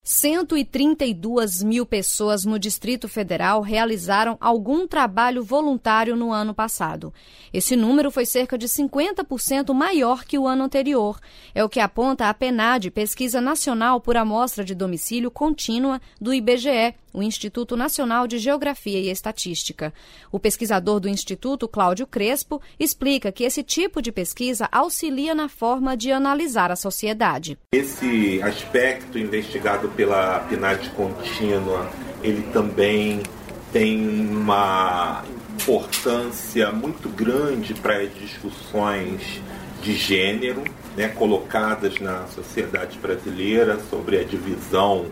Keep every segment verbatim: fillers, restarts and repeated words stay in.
cento e trinta e duas mil pessoas no Distrito Federal realizaram algum trabalho voluntário no ano passado. Esse número foi cerca de cinquenta por cento maior que o ano anterior. É o que aponta a PNAD, Pesquisa Nacional por Amostra de Domicílio Contínua, do I B G E, o Instituto Nacional de Geografia e Estatística. O pesquisador do Instituto, Cláudio Crespo, explica que esse tipo de pesquisa auxilia na forma de analisar a sociedade. Esse aspecto investigado pela PNAD contínua, ele também tem uma importância muito grande para as discussões de gênero, né, colocadas na sociedade brasileira sobre a divisão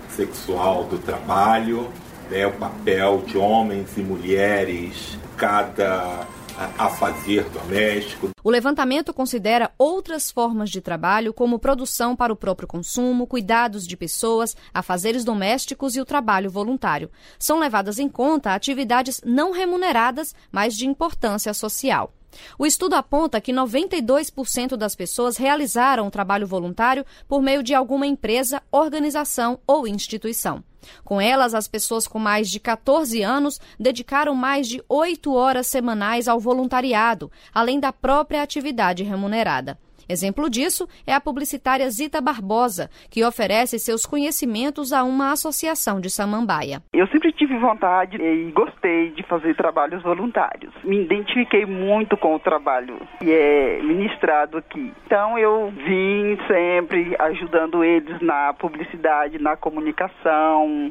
sexual do trabalho, né, o papel de homens e mulheres, cada afazer doméstico. O levantamento considera outras formas de trabalho, como produção para o próprio consumo, cuidados de pessoas, afazeres domésticos e o trabalho voluntário. São levadas em conta atividades não remuneradas, mas de importância social. O estudo aponta que noventa e dois por cento das pessoas realizaram o trabalho voluntário por meio de alguma empresa, organização ou instituição. Com elas, as pessoas com mais de catorze anos dedicaram mais de oito horas semanais ao voluntariado, além da própria atividade remunerada. Exemplo disso é a publicitária Zita Barbosa, que oferece seus conhecimentos a uma associação de Samambaia. Eu sempre tive vontade e gostei de fazer trabalhos voluntários. Me identifiquei muito com o trabalho que é ministrado aqui. Então eu vim sempre ajudando eles na publicidade, na comunicação,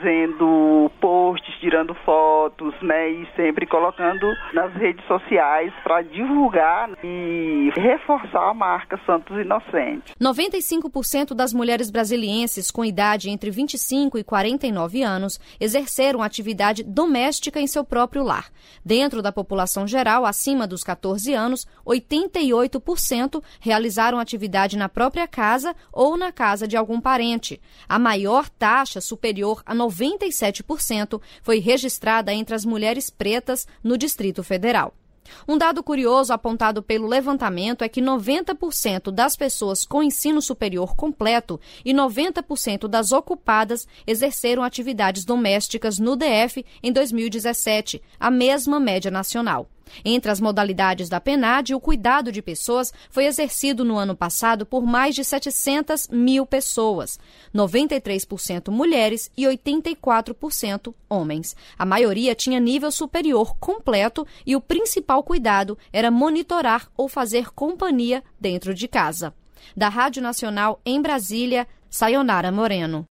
fazendo posts, tirando fotos, né, e sempre colocando nas redes sociais para divulgar e reforçar a marca Santos Inocentes. noventa e cinco por cento das mulheres brasilienses com idade entre vinte e cinco e quarenta e nove anos exerceram atividade doméstica em seu próprio lar. Dentro da população geral, acima dos catorze anos, oitenta e oito por cento realizaram atividade na própria casa ou na casa de algum parente. A maior taxa, superior a noventa e sete por cento, foi registrada entre as mulheres pretas no Distrito Federal. Um dado curioso apontado pelo levantamento é que noventa por cento das pessoas com ensino superior completo e noventa por cento das ocupadas exerceram atividades domésticas no D F em dois mil e dezessete, a mesma média nacional. Entre as modalidades da PNAD, o cuidado de pessoas foi exercido no ano passado por mais de setecentas mil pessoas, noventa e três por cento mulheres e oitenta e quatro por cento homens. A maioria tinha nível superior completo e o principal cuidado era monitorar ou fazer companhia dentro de casa. Da Rádio Nacional em Brasília, Sayonara Moreno.